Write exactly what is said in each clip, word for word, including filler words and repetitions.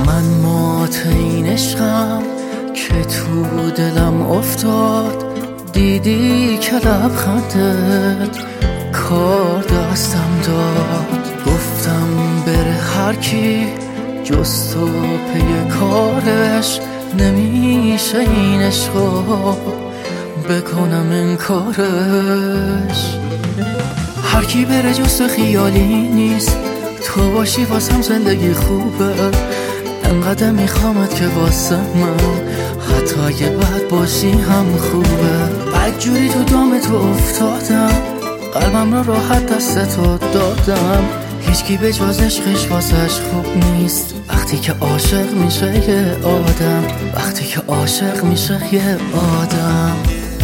من مات این عشقم که تو دلم افتاد، دیدی که لبخندت کار دستم داد. گفتم بره هر کی جز تو پی کارش، نمیشه این عشقو بکنم انکارش. هر کی بره جز تو خیالی نیست، تو باشی واسم زندگی خوبه. انقدر میخوامت که واسه من حتی یه بد باشی هم خوبه. بدجوری تو دام تو افتادم، قلبم رو راحت دست تو دادم. هیچکی به جز عشقش واسش خوب نیست وقتی که عاشق میشه یه آدم، وقتی که عاشق میشه یه آدم.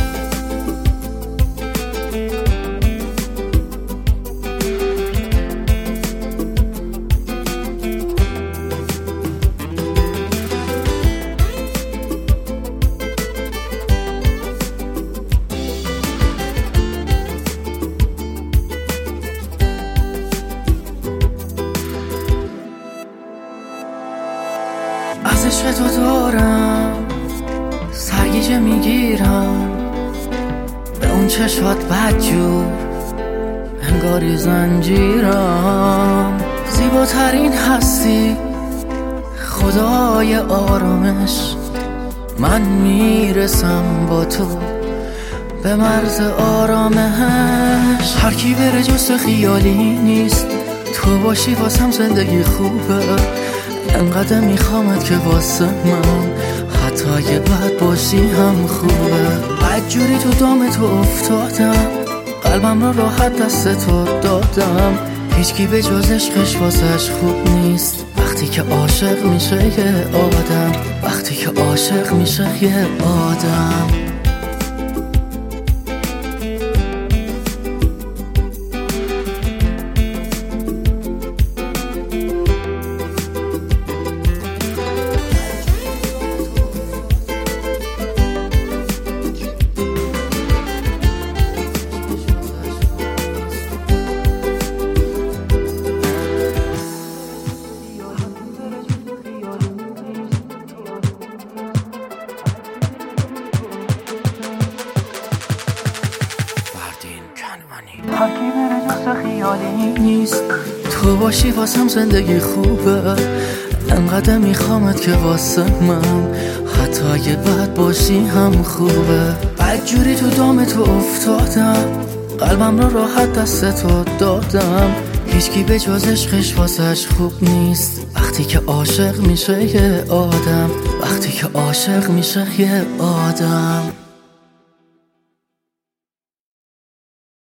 از عشق تو دارم سرگیجه میگیرم، به اون چشات بدجور انگاری زنجیرم. زیباترین هستی خدای آرامش، من میرسم با تو به مرز آرامش. هر کی بره جز تو خیالی نیست، تو باشی واسم زندگی خوبه. انقدر میخوامت که واسه من حتی یه بد باشی هم خوبه. بدجوری تو دام تو افتادم، قلبم رو راحت دست تو دادم. هیچکی به جز عشقش واسش خوب نیست وقتی که عاشق میشه یه آدم، وقتی که عاشق میشه یه آدم. هر کی بره جز تو خیالی نیست، تو باشی واسم زندگی خوبه. انقدر میخوامت که واسه من حتی یه بد باشی هم خوبه. بدجوری تو دام تو افتادم، قلبم رو راحت دست تو دادم. هیچکی به جز عشقش واسش خوب نیست وقتی که عاشق میشه یه آدم، وقتی که عاشق میشه یه آدم.